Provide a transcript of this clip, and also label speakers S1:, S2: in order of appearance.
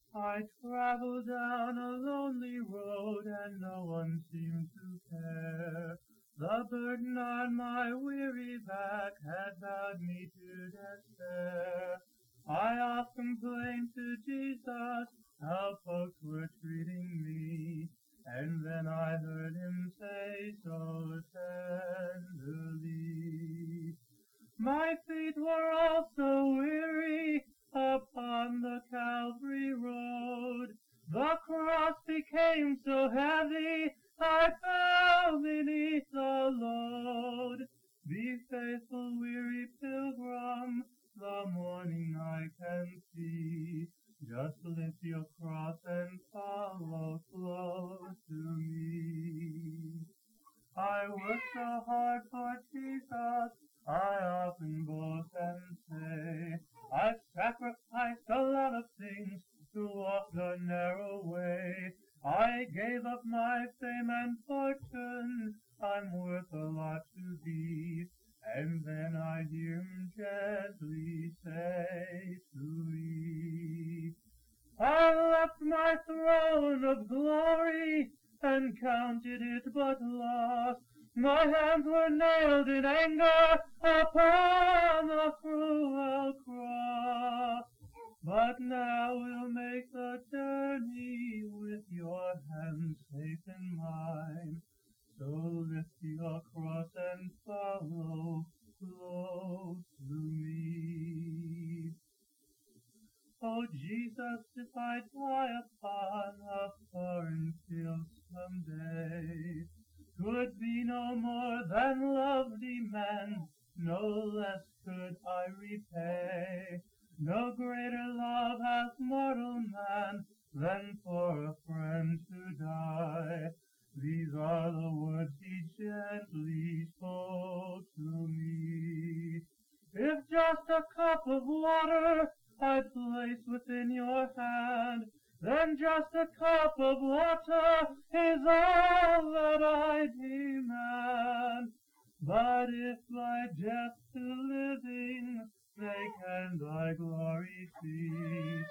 S1: I traveled down a lonely road and no one seemed to care. The burden on my weary back had bowed me to despair. I oft complained to Jesus how folks were treating me, and then I heard him say so tenderly, my feet were also weary upon the Calvary road. The cross became so heavy, I fell beneath the load. Be faithful, weary pilgrim, the morning I can see. Just lift your cross and follow close to me. I work so hard for Jesus, I often boast and say, I've sacrificed a lot of things to walk the narrow way. I gave up my fame and fortune, I'm worth a lot to thee. And then I hear him gently say to me, I left my throne of glory and counted it but loss. My hands were nailed in anger upon the cruel cross. But now we'll make the journey with your hands safe in mine. So lift your cross and follow close to me. Oh, Jesus, if I die upon a foreign field someday, 'twould be no more than love demands, no less could I repay. No greater love hath mortal man than for a friend to die. These are the words he gently spoke to me. If just a cup of water I place within your hand, then just a cup of water is all that I demand. But if by death to living they can thy glory see,